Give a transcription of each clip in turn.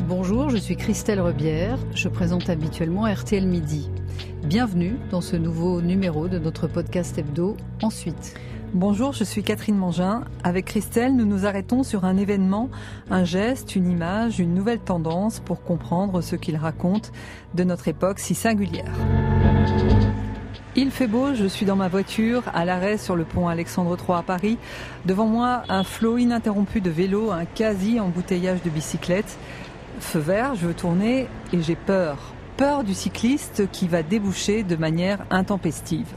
Bonjour, je suis Christelle Rebière, je présente habituellement RTL Midi. Bienvenue dans ce nouveau numéro de notre podcast hebdo Ensuite. Bonjour, je suis Catherine Mangin. Avec Christelle, nous nous arrêtons sur un événement, un geste, une image, une nouvelle tendance pour comprendre ce qu'il raconte de notre époque si singulière. Il fait beau, je suis dans ma voiture, à l'arrêt sur le pont Alexandre III à Paris. Devant moi, un flot ininterrompu de vélos, un quasi-embouteillage de bicyclettes. Feu vert, je veux tourner et j'ai peur. Peur du cycliste qui va déboucher de manière intempestive.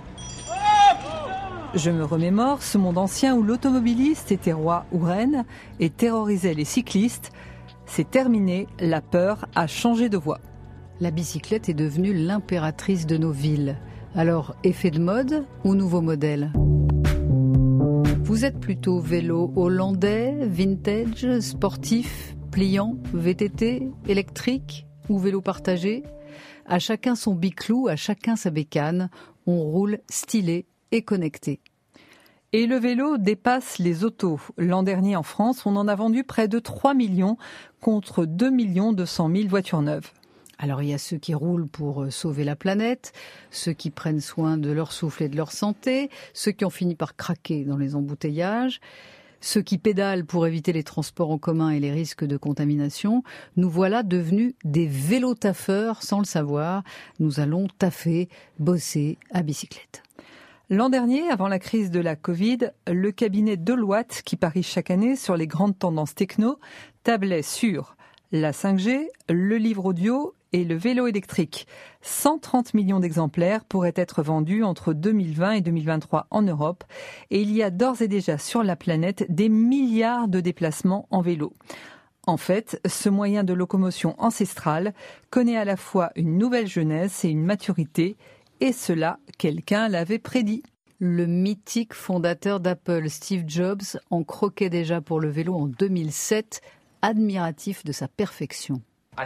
Je me remémore ce monde ancien où l'automobiliste était roi ou reine et terrorisait les cyclistes. C'est terminé, la peur a changé de voie. La bicyclette est devenue l'impératrice de nos villes. Alors, effet de mode ou nouveau modèle ? Vous êtes plutôt vélo hollandais, vintage, sportif, pliant, VTT, électrique ou vélo partagé ? À chacun son biclou, à chacun sa bécane, on roule stylé et connecté. Et le vélo dépasse les autos. L'an dernier en France, on en a vendu près de 3 millions contre 2 200 000 voitures neuves. Alors il y a ceux qui roulent pour sauver la planète, ceux qui prennent soin de leur souffle et de leur santé, ceux qui ont fini par craquer dans les embouteillages, ceux qui pédalent pour éviter les transports en commun et les risques de contamination. Nous voilà devenus des vélotaffeurs sans le savoir. Nous allons taffer, bosser à bicyclette. L'an dernier, avant la crise de la Covid, le cabinet Deloitte, qui parie chaque année sur les grandes tendances techno, tablait sur la 5G, le livre audio et le vélo électrique. 130 millions d'exemplaires pourraient être vendus entre 2020 et 2023 en Europe. Et il y a d'ores et déjà sur la planète des milliards de déplacements en vélo. En fait, ce moyen de locomotion ancestrale connaît à la fois une nouvelle jeunesse et une maturité. Et cela, quelqu'un l'avait prédit. Le mythique fondateur d'Apple, Steve Jobs, en croquait déjà pour le vélo en 2007, admiratif de sa perfection.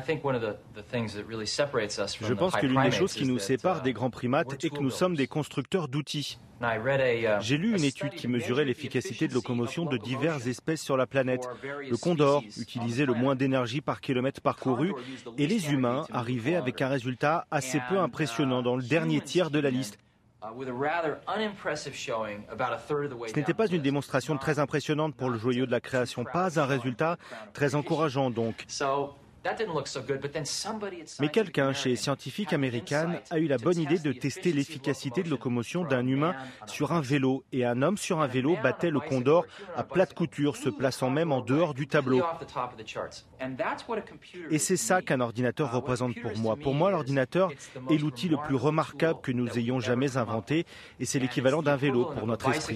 Je pense que l'une des choses qui nous sépare des grands primates est que nous sommes des constructeurs d'outils. J'ai lu une étude qui mesurait l'efficacité de locomotion de diverses espèces sur la planète. Le condor utilisait le moins d'énergie par kilomètre parcouru et les humains arrivaient avec un résultat assez peu impressionnant dans le dernier tiers de la liste. Ce n'était pas une démonstration très impressionnante pour le joyau de la création, pas un résultat très encourageant donc. Mais quelqu'un chez Scientific American a eu la bonne idée de tester l'efficacité de locomotion d'un humain sur un vélo. Et un homme sur un vélo battait le condor à plate couture, se plaçant même en dehors du tableau. Et c'est ça qu'un ordinateur représente pour moi. Pour moi, l'ordinateur est l'outil le plus remarquable que nous ayons jamais inventé. Et c'est l'équivalent d'un vélo pour notre esprit.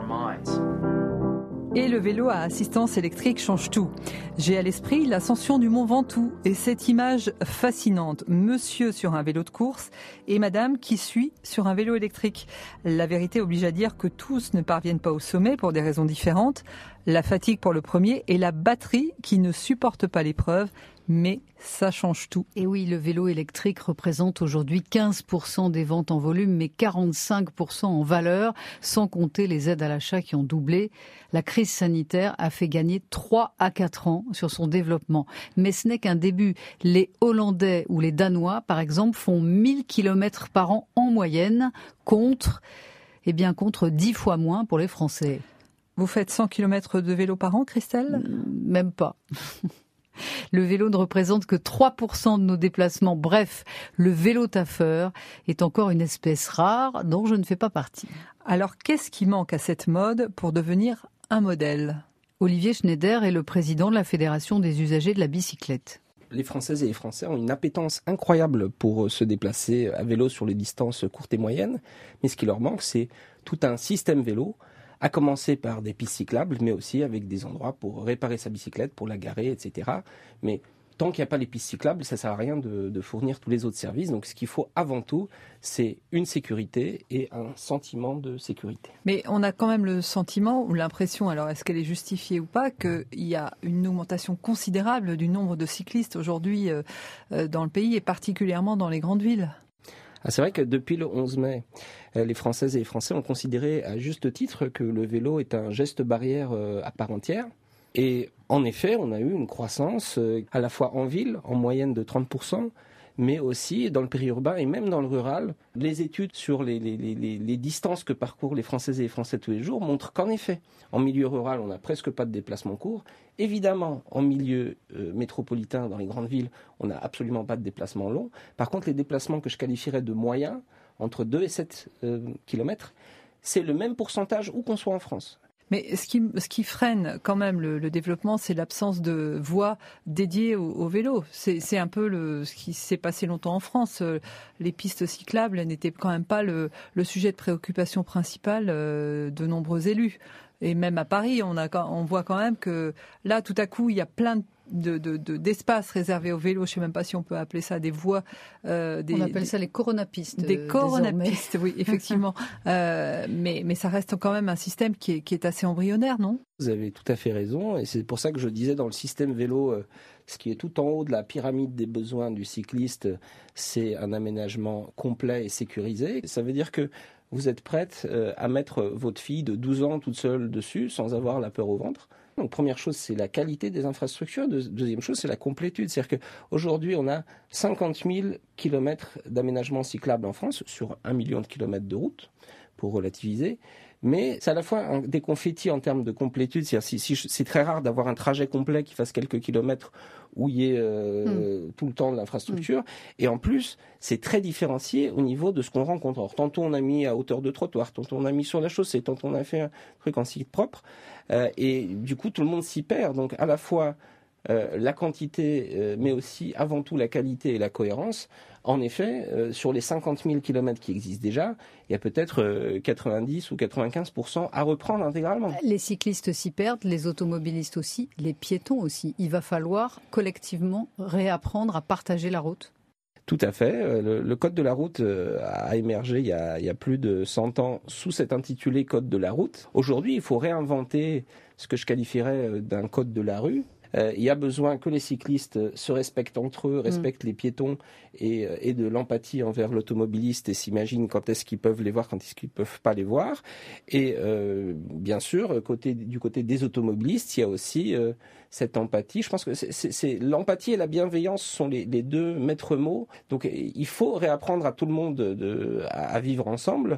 Et le vélo à assistance électrique change tout. J'ai à l'esprit l'ascension du mont Ventoux et cette image fascinante. Monsieur sur un vélo de course et madame qui suit sur un vélo électrique. La vérité oblige à dire que tous ne parviennent pas au sommet pour des raisons différentes. La fatigue pour le premier et la batterie qui ne supporte pas l'épreuve. Mais ça change tout. Et oui, le vélo électrique représente aujourd'hui 15% des ventes en volume, mais 45% en valeur, sans compter les aides à l'achat qui ont doublé. La crise sanitaire a fait gagner 3 à 4 ans sur son développement. Mais ce n'est qu'un début. Les Hollandais ou les Danois, par exemple, font 1000 km par an en moyenne, contre 10 fois moins pour les Français. Vous faites 100 km de vélo par an, Christelle ? Même pas. Le vélo ne représente que 3% de nos déplacements. Bref, le vélo-taffeur est encore une espèce rare dont je ne fais pas partie. Alors, qu'est-ce qui manque à cette mode pour devenir un modèle ? Olivier Schneider est le président de la Fédération des usagers de la bicyclette. Les Françaises et les Français ont une appétence incroyable pour se déplacer à vélo sur les distances courtes et moyennes. Mais ce qui leur manque, c'est tout un système vélo, à commencer par des pistes cyclables, mais aussi avec des endroits pour réparer sa bicyclette, pour la garer, etc. Mais tant qu'il n'y a pas les pistes cyclables, ça ne sert à rien de fournir tous les autres services. Donc ce qu'il faut avant tout, c'est une sécurité et un sentiment de sécurité. Mais on a quand même le sentiment ou l'impression, alors est-ce qu'elle est justifiée ou pas, qu'il y a une augmentation considérable du nombre de cyclistes aujourd'hui dans le pays et particulièrement dans les grandes villes. C'est vrai que depuis le 11 mai, les Françaises et les Français ont considéré à juste titre que le vélo est un geste barrière à part entière. Et en effet, on a eu une croissance à la fois en ville, en moyenne de 30%, mais aussi dans le périurbain et même dans le rural. Les études sur les distances que parcourent les Françaises et les Français tous les jours montrent qu'en effet, en milieu rural, on n'a presque pas de déplacements courts. Évidemment, en milieu métropolitain, dans les grandes villes, on n'a absolument pas de déplacements longs. Par contre, les déplacements que je qualifierais de moyens, entre 2 et 7 km, c'est le même pourcentage où qu'on soit en France. Mais ce qui freine quand même le développement, c'est l'absence de voies dédiées au vélo. C'est un peu ce qui s'est passé longtemps en France. Les pistes cyclables n'étaient quand même pas le sujet de préoccupation principale de nombreux élus. Et même à Paris, on voit quand même que là, tout à coup, il y a plein d'espaces réservés au vélo. Je ne sais même pas si on peut appeler ça des voies. On appelle ça les coronapistes. Des coronapistes, oui, effectivement. Mais ça reste quand même un système qui est assez embryonnaire, non ? Vous avez tout à fait raison. Et c'est pour ça que je disais dans le système vélo, ce qui est tout en haut de la pyramide des besoins du cycliste, c'est un aménagement complet et sécurisé. Ça veut dire que vous êtes prête à mettre votre fille de 12 ans toute seule dessus sans avoir la peur au ventre. Donc première chose, c'est la qualité des infrastructures. Deuxième chose, c'est la complétude. C'est-à-dire qu'aujourd'hui, on a 50 000 kilomètres d'aménagement cyclable en France sur 1 million de kilomètres de route, pour relativiser. Mais c'est à la fois des confettis en termes de complétude. C'est-à-dire c'est très rare d'avoir un trajet complet qui fasse quelques kilomètres où il y ait tout le temps de l'infrastructure. Et en plus, c'est très différencié au niveau de ce qu'on rencontre. Alors, tantôt on a mis à hauteur de trottoir, tantôt on a mis sur la chaussée, tantôt on a fait un truc en site propre. Et du coup, tout le monde s'y perd. Donc à la fois la quantité, mais aussi avant tout la qualité et la cohérence. En effet, sur les 50 000 kilomètres qui existent déjà, il y a peut-être 90 ou 95% à reprendre intégralement. Les cyclistes s'y perdent, les automobilistes aussi, les piétons aussi. Il va falloir collectivement réapprendre à partager la route. Tout à fait. Le code de la route a émergé il y a plus de 100 ans sous cet intitulé code de la route. Aujourd'hui, il faut réinventer ce que je qualifierais d'un code de la rue. Il y a besoin que les cyclistes se respectent entre eux, respectent les piétons et de l'empathie envers l'automobiliste et s'imaginent quand est-ce qu'ils peuvent les voir, quand est-ce qu'ils ne peuvent pas les voir. Et bien sûr, du côté des automobilistes, il y a aussi cette empathie. Je pense que c'est l'empathie et la bienveillance sont les deux maîtres mots. Donc il faut réapprendre à tout le monde à vivre ensemble.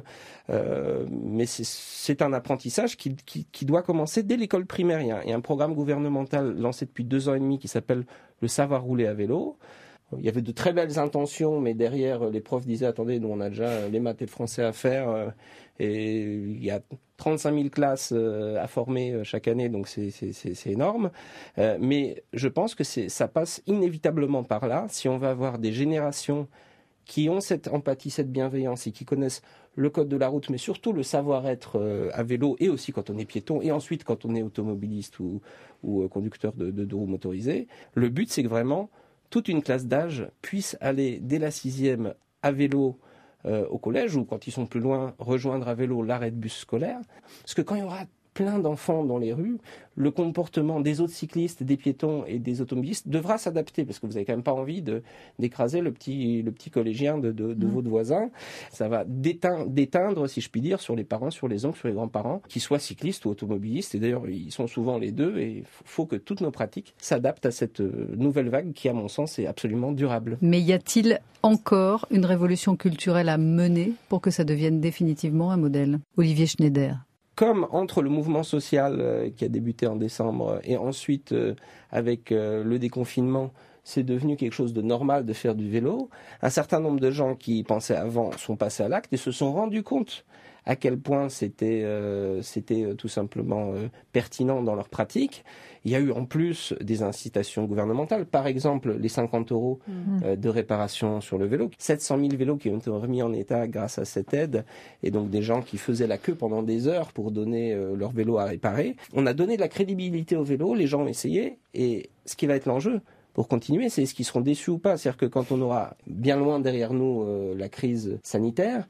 Mais c'est un apprentissage qui doit commencer dès l'école primaire. Il y a un programme gouvernemental lancé depuis 2 ans et demi qui s'appelle le savoir rouler à vélo. Il y avait de très belles intentions, mais derrière, les profs disaient « Attendez, nous on a déjà les maths et le français à faire et il y a 35 000 classes à former chaque année, donc c'est énorme. » Mais je pense que ça passe inévitablement par là. Si on va avoir des générations qui ont cette empathie, cette bienveillance et qui connaissent le code de la route, mais surtout le savoir-être à vélo et aussi quand on est piéton et ensuite quand on est automobiliste ou conducteur de 2 roues motorisées, le but c'est que vraiment toute une classe d'âge puisse aller dès la 6e à vélo au collège ou quand ils sont plus loin, rejoindre à vélo l'arrêt de bus scolaire. Parce que quand il y aura plein d'enfants dans les rues, le comportement des autres cyclistes, des piétons et des automobilistes devra s'adapter parce que vous n'avez quand même pas envie d'écraser le petit collégien de votre voisin. Ça va déteindre, si je puis dire, sur les parents, sur les oncles, sur les grands-parents, qu'ils soient cyclistes ou automobilistes. Et d'ailleurs, ils sont souvent les deux et il faut que toutes nos pratiques s'adaptent à cette nouvelle vague qui, à mon sens, est absolument durable. Mais y a-t-il encore une révolution culturelle à mener pour que ça devienne définitivement un modèle ? Olivier Schneider. Comme entre le mouvement social qui a débuté en décembre et ensuite avec le déconfinement, c'est devenu quelque chose de normal de faire du vélo, un certain nombre de gens qui pensaient avant sont passés à l'acte et se sont rendus compte à quel point c'était tout simplement pertinent dans leur pratique. Il y a eu en plus des incitations gouvernementales, par exemple les 50 € de réparation sur le vélo, 700 000 vélos qui ont été remis en état grâce à cette aide, et donc des gens qui faisaient la queue pendant des heures pour donner leur vélo à réparer. On a donné de la crédibilité au vélo, les gens ont essayé, et ce qui va être l'enjeu pour continuer, c'est est-ce qu'ils seront déçus ou pas. C'est-à-dire que quand on aura bien loin derrière nous la crise sanitaire,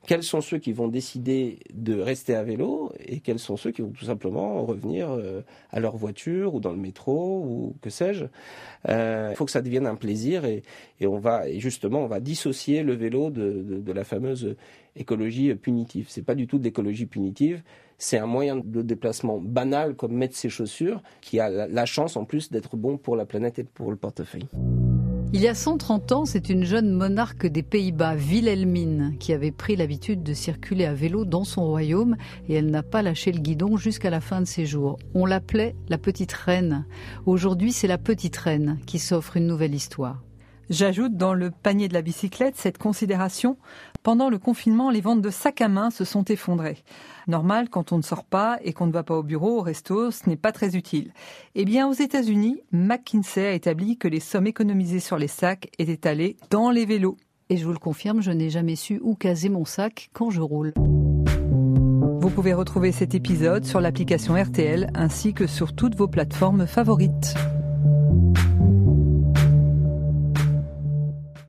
quels sont ceux qui vont décider de rester à vélo et quels sont ceux qui vont tout simplement revenir à leur voiture ou dans le métro ou que sais-je. Il faut que ça devienne un plaisir et on va dissocier le vélo de la fameuse écologie punitive. C'est pas du tout de l'écologie punitive, c'est un moyen de déplacement banal comme mettre ses chaussures qui a la chance en plus d'être bon pour la planète et pour le portefeuille. Il y a 130 ans, c'est une jeune monarque des Pays-Bas, Wilhelmine, qui avait pris l'habitude de circuler à vélo dans son royaume et elle n'a pas lâché le guidon jusqu'à la fin de ses jours. On l'appelait la petite reine. Aujourd'hui, c'est la petite reine qui s'offre une nouvelle histoire. J'ajoute dans le panier de la bicyclette cette considération. Pendant le confinement, les ventes de sacs à main se sont effondrées. Normal, quand on ne sort pas et qu'on ne va pas au bureau, au resto, ce n'est pas très utile. Eh bien, aux États-Unis, McKinsey a établi que les sommes économisées sur les sacs étaient allées dans les vélos. Et je vous le confirme, je n'ai jamais su où caser mon sac quand je roule. Vous pouvez retrouver cet épisode sur l'application RTL ainsi que sur toutes vos plateformes favorites.